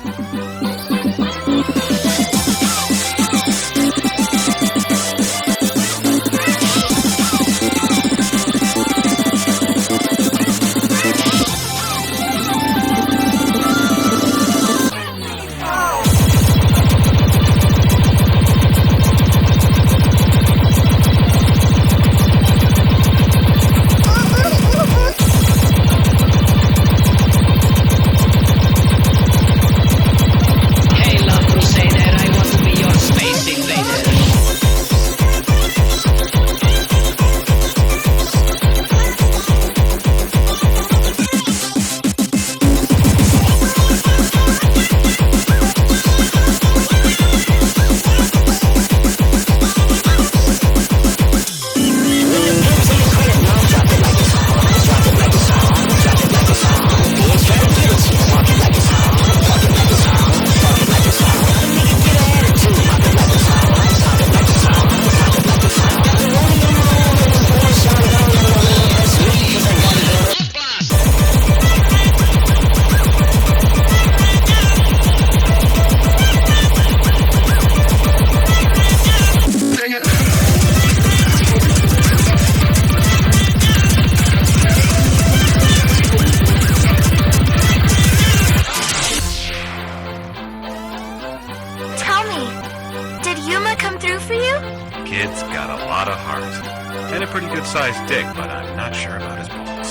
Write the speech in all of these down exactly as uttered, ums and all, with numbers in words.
Kid's got a lot of heart. And a pretty good-sized dick, but I'm not sure about his balls.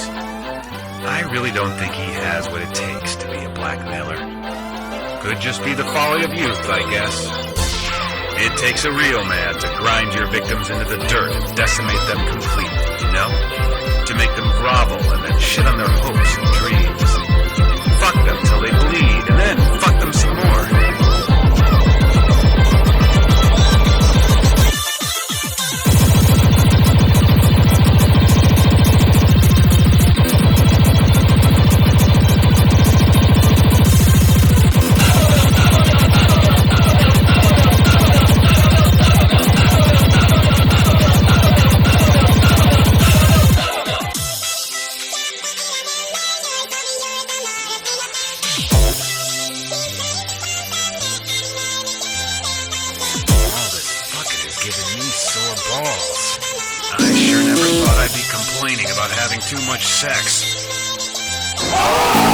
I really don't think he has what it takes to be a blackmailer. Could just be the folly of youth, I guess. It takes a real man to grind your victims into the dirt and decimate them completely, you know? To make them grovel and then shit on their hopes and dreams. Fuck them till they bleed, and then fuck them some more. Giving me sore balls. I sure never thought I'd be complaining about having too much sex.